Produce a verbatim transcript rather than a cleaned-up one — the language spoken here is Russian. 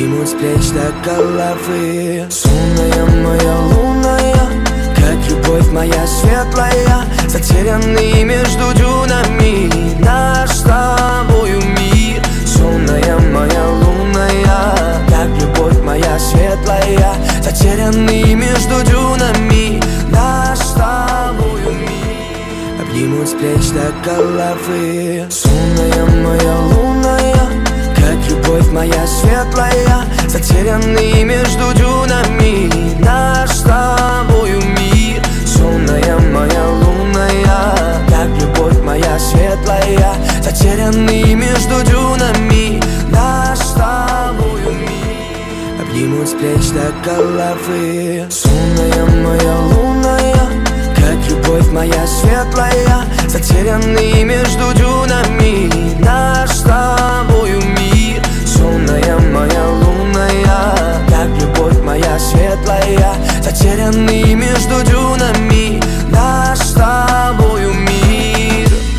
Обнимут с плеч до головы. Сонная моя лунная, как любовь моя светлая, затерянный между дюнами наш с тобою мир. Сонная моя лунная, как любовь моя светлая, затерянный между дюнами наш с тобою мир. Обнимут с плеч до головы. Сонная моя лунная, как любовь моя светлая, затерянный между дюнами наш с тобою мир. Сонная моя лунная, как любовь моя светлая, затерянный между дюнами наш с тобою мир. Обнимут с плеч до головы. Сонная моя лунная, как любовь моя светлая, затерянный между дюнами наш с тобою мир. Сонная моя лунная, как любовь моя светлая, затерянный между дюнами